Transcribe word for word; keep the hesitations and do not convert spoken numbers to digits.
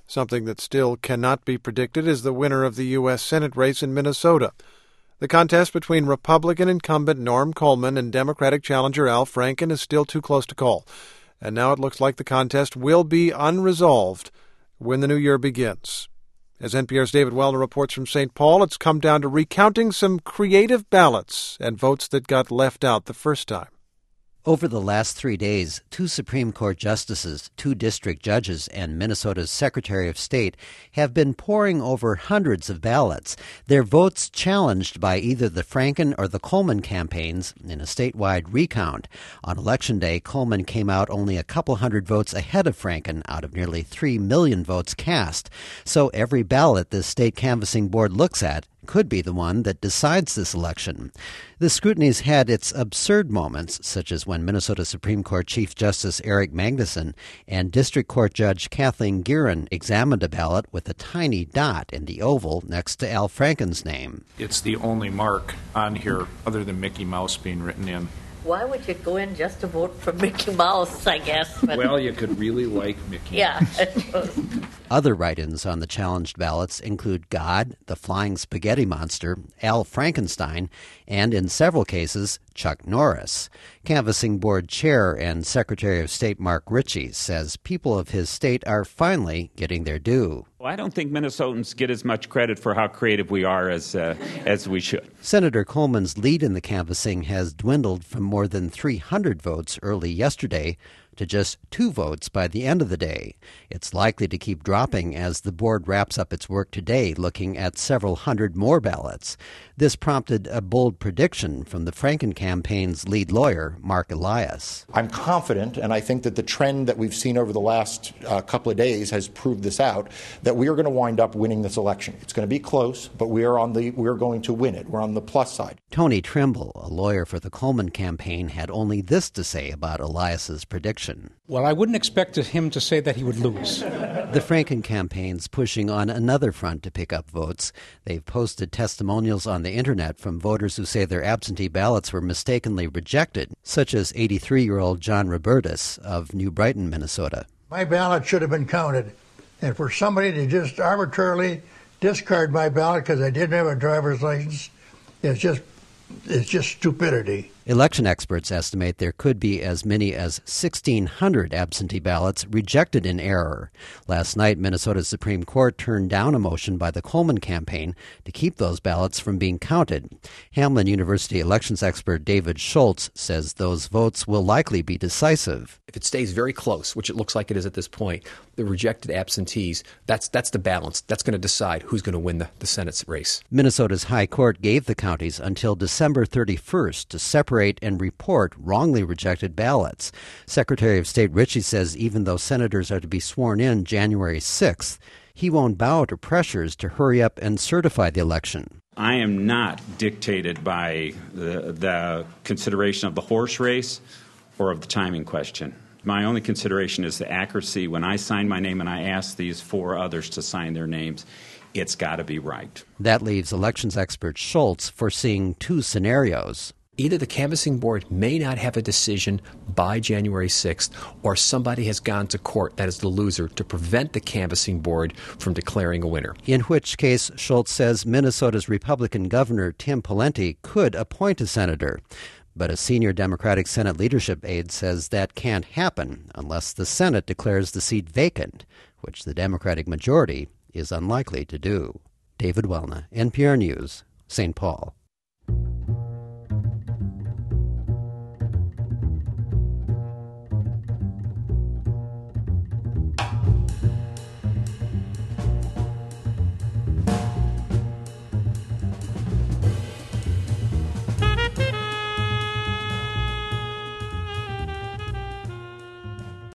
Something that still cannot be predicted is the winner of the U S Senate race in Minnesota. The contest between Republican incumbent Norm Coleman and Democratic challenger Al Franken is still too close to call. And now it looks like the contest will be unresolved when the new year begins. As N P R's David Wellner reports from Saint Paul, it's come down to recounting some creative ballots and votes that got left out the first time. Over the last three days, two Supreme Court justices, two district judges, and Minnesota's Secretary of State have been poring over hundreds of ballots, their votes challenged by either the Franken or the Coleman campaigns in a statewide recount. On Election Day, Coleman came out only a couple hundred votes ahead of Franken out of nearly three million votes cast. So every ballot the state canvassing board looks at could be the one that decides this election. The scrutiny's had its absurd moments, such as when Minnesota Supreme Court Chief Justice Eric Magnuson and District Court Judge Kathleen Gearan examined a ballot with a tiny dot in the oval next to Al Franken's name. It's the only mark on here other than Mickey Mouse being written in. Why would you go in just to vote for Mickey Mouse, I guess? But well, you could really like Mickey yeah, Mouse. I suppose. Other write-ins on the challenged ballots include God, the Flying Spaghetti Monster, Al Frankenstein, and in several cases, Chuck Norris. Canvassing Board Chair and Secretary of State Mark Ritchie says people of his state are finally getting their due. Well, I don't think Minnesotans get as much credit for how creative we are as uh, as we should. Senator Coleman's lead in the canvassing has dwindled from more than three hundred votes early yesterday to just two votes by the end of the day. It's likely to keep dropping as the board wraps up its work today, looking at several hundred more ballots. This prompted a bold prediction from the Franken campaign's lead lawyer, Mark Elias. I'm confident, and I think that the trend that we've seen over the last uh, couple of days has proved this out, that we are going to wind up winning this election. It's going to be close, but we are on the we're going to win it. We're on the plus side. Tony Trimble, a lawyer for the Coleman campaign, had only this to say about Elias's prediction. Well, I wouldn't expect him to say that he would lose. The Franken campaign's pushing on another front to pick up votes. They've posted testimonials on the internet from voters who say their absentee ballots were mistakenly rejected, such as eighty-three-year-old John Robertus of New Brighton, Minnesota. My ballot should have been counted, and for somebody to just arbitrarily discard my ballot because I didn't have a driver's license, it's just it's just stupidity. Election experts estimate there could be as many as sixteen hundred absentee ballots rejected in error. Last night, Minnesota's Supreme Court turned down a motion by the Coleman campaign to keep those ballots from being counted. Hamline University elections expert David Schultz says those votes will likely be decisive. If it stays very close, which it looks like it is at this point, the rejected absentees, that's that's the balance. That's going to decide who's going to win the, the Senate's race. Minnesota's High Court gave the counties until December thirty-first to separate and report wrongly rejected ballots. Secretary of State Ritchie says even though senators are to be sworn in January sixth, he won't bow to pressures to hurry up and certify the election. I am not dictated by the, the consideration of the horse race or of the timing question. My only consideration is the accuracy. When I sign my name and I ask these four others to sign their names, it's got to be right. That leaves elections expert Schultz foreseeing two scenarios. Either the canvassing board may not have a decision by January sixth, or somebody has gone to court, that is the loser, to prevent the canvassing board from declaring a winner. In which case, Schultz says Minnesota's Republican Governor Tim Pawlenty could appoint a senator. But a senior Democratic Senate leadership aide says that can't happen unless the Senate declares the seat vacant, which the Democratic majority is unlikely to do. David Wellner, N P R News, Saint Paul.